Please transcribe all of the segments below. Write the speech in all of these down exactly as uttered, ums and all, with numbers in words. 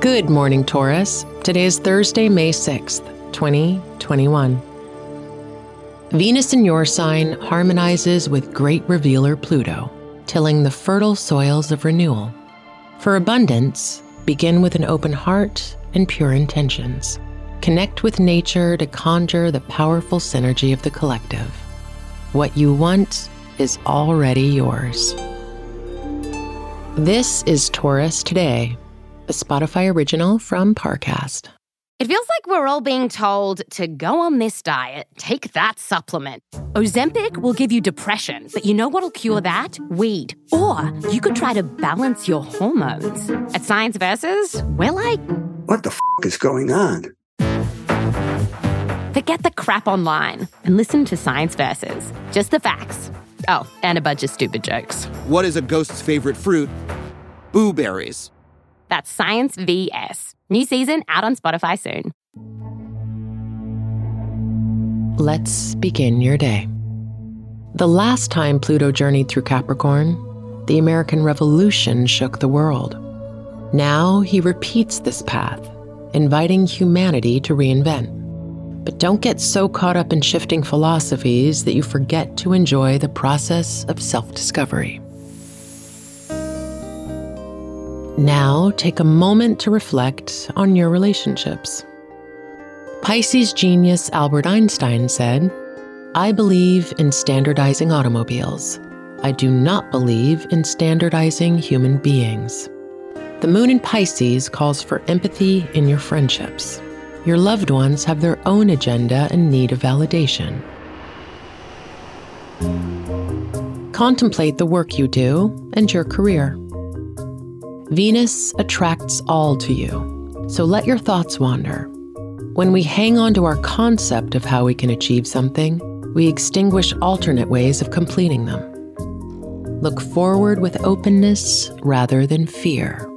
Good morning, Taurus. Today is Thursday, May sixth, twenty twenty-one. Venus in your sign harmonizes with great revealer Pluto, tilling the fertile soils of renewal. For abundance, begin with an open heart and pure intentions. Connect with nature to conjure the powerful synergy of the collective. What you want is already yours. This is Taurus Today, a Spotify original from Parcast. It feels like we're all being told to go on this diet, take that supplement. Ozempic will give you depression, but you know what'll cure that? Weed. Or you could try to balance your hormones. At Science Versus, we're like, what the f*** is going on? Forget the crap online and listen to Science Versus. Just the facts. Oh, and a bunch of stupid jokes. What is a ghost's favorite fruit? Blueberries. That's Science V S. New season out on Spotify soon. Let's begin your day. The last time Pluto journeyed through Capricorn, the American Revolution shook the world. Now he repeats this path, inviting humanity to reinvent. But don't get so caught up in shifting philosophies that you forget to enjoy the process of self-discovery. Now, take a moment to reflect on your relationships. Pisces genius Albert Einstein said, "I believe in standardizing automobiles. I do not believe in standardizing human beings." The moon in Pisces calls for empathy in your friendships. Your loved ones have their own agenda and need of validation. Contemplate the work you do and your career. Venus attracts all to you, so let your thoughts wander. When we hang on to our concept of how we can achieve something, we extinguish alternate ways of completing them. Look forward with openness rather than fear.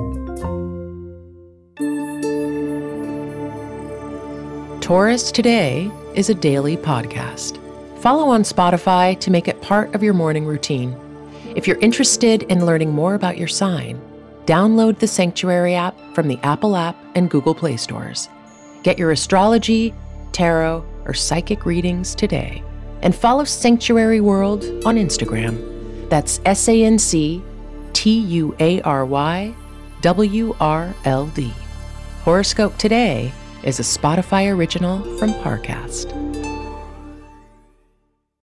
Taurus Today is a daily podcast. Follow on Spotify to make it part of your morning routine. If you're interested in learning more about your sign, download the Sanctuary app from the Apple app and Google Play stores. Get your astrology, tarot, or psychic readings today. And follow Sanctuary World on Instagram. That's S A N C T U A R Y W R L D. Horoscope Today is a Spotify original from Parcast.